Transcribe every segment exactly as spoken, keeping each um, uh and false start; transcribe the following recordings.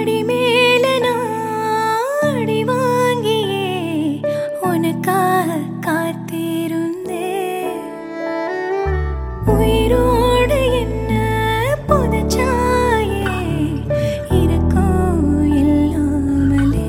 அடி மேல நாடி வாங்கியே உனக்காக காத்திருந்தே உயிரோடு என்ன புதைச்சாயே இருக்கும் இல்லாமலே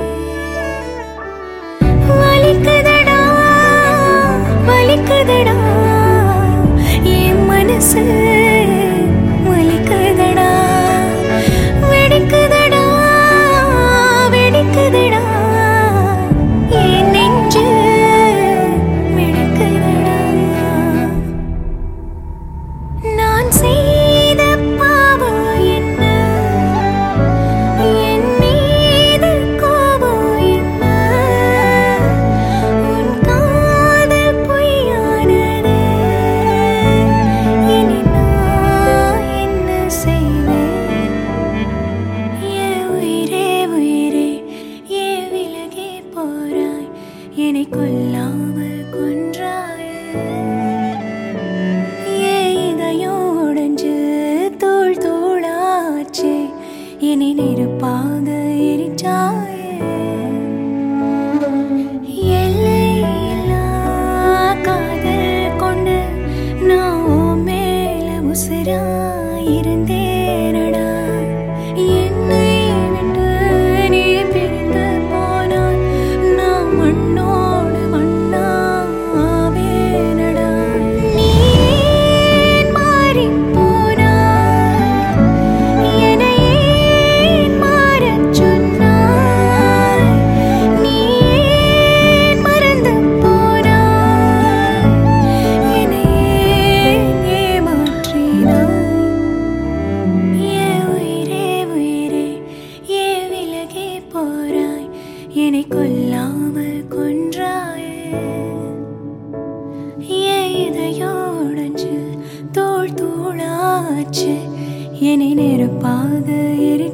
வலிக்குதடா வலிக்குதடா என் மனசு வலிக்குதடா வெடிக்குதடா வெடிக்குதடா என் நெஞ்சு வெடிக்குதடா நான் செய்த பாவம் என்ன என் மீது கோபம் என்ன உன் காதல் பொய்யானது இனி நான் என்ன செய்வேன் என் உயிரே உயிரே ஏன் விலகி போறாய் என்னை கொல்லாமல் கொன்றாயே ஏன் இதயம் உடைஞ்சு தூள் தூளாச்சு என்னை நெருப்பாக எரிச்சாயே எல்லையில்லா காதல் கொண்டு நான் உன் மேல உசுரா இருந்தேனடா என்னை விட்டு நீ பிரிந்து போனால் நான் மண்ணோடு மண்ணாவேனடா நீ ஏன் மாறிப் போனாய் என்னை ஏன் மாறச் சொன்னாய் நீ ஏன் மறந்து போனாய் என்னை ஏன் ஏமாற்றினாய் என் உயிரே உயிரே ஏன் விலகி போறாய் என்னை கொல்லாமல் கொன்றாயே ஏன் இதயம் உடைஞ்சு தூள் தூளாச்சு என்னை நெருப்பாக எரி